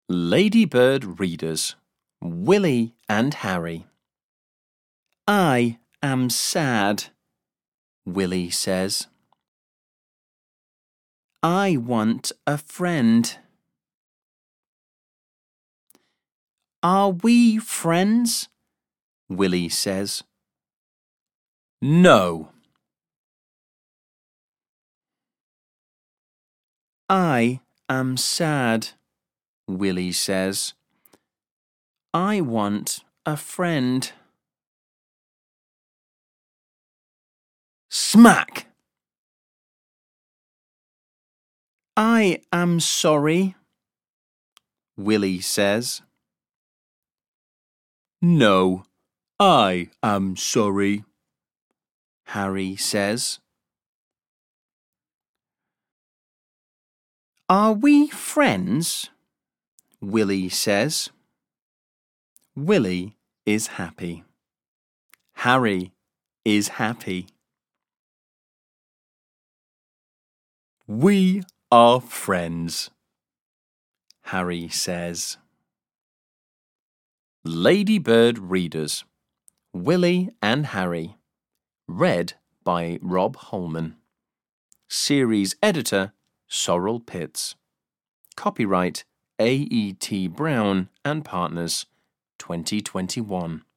Ladybird readers, Willie and Harry. I am sad, Willie says. I want a friend. Are we friends? Willie says. No. I am sad, Willie says. I want a friend. Smack! I am sorry, Willie says. No, I am sorry, Harry says. Are we friends? Willie says. Willie is happy. Harry is happy. We are friends, Harry says. Ladybird readers, Willie and Harry. Read by Rob Holman. Series editor, Sorrel Pitts. Copyright AET Brown and Partners, 2021.